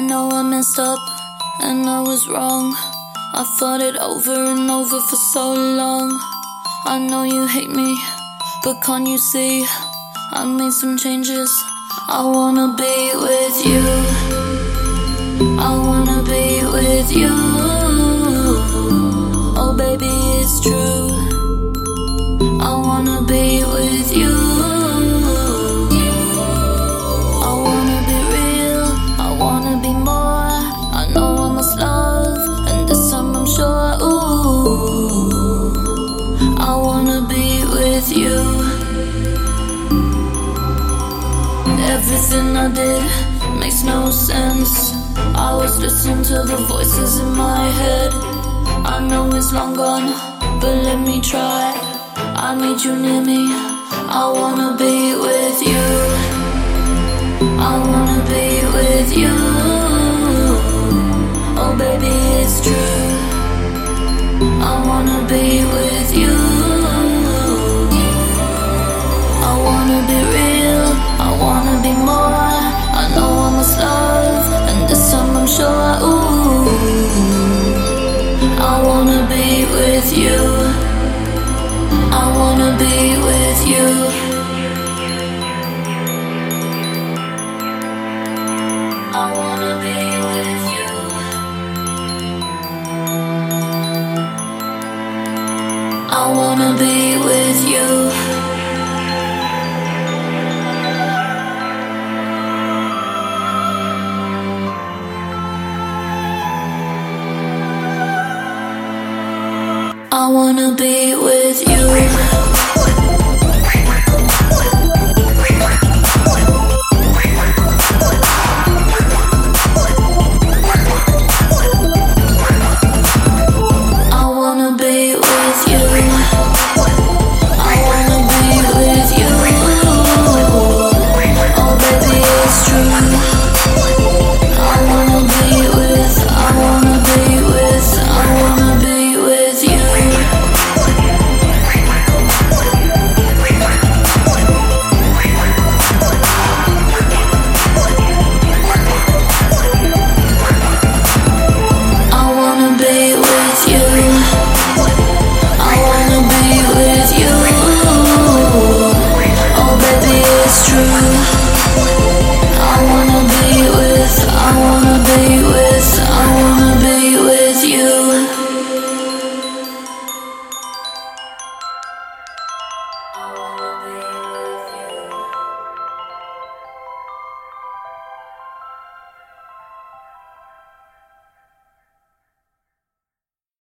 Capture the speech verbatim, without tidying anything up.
know I messed up and I was wrong. I thought it over and over for so long. I know you hate me, but can't you see I made some changes? I wanna be with you. I wanna be with you. Oh baby, it's true. I wanna be with you. I wanna be real, I wanna be more. I know I must love, and this time I'm sure. Ooh, I wanna be with you. Everything I did makes no sense. I was listening to the voices in my head. I know it's long gone, but let me try. I need you near me. I wanna be with you. I wanna be with you. Oh baby, it's true. I wanna be with you. I wanna be real, I wanna be more. I know I must love, and this time I'm sure. Ooh, I wanna be with you. I wanna be with you. I wanna be with you. I wanna be with you. I wanna be with you.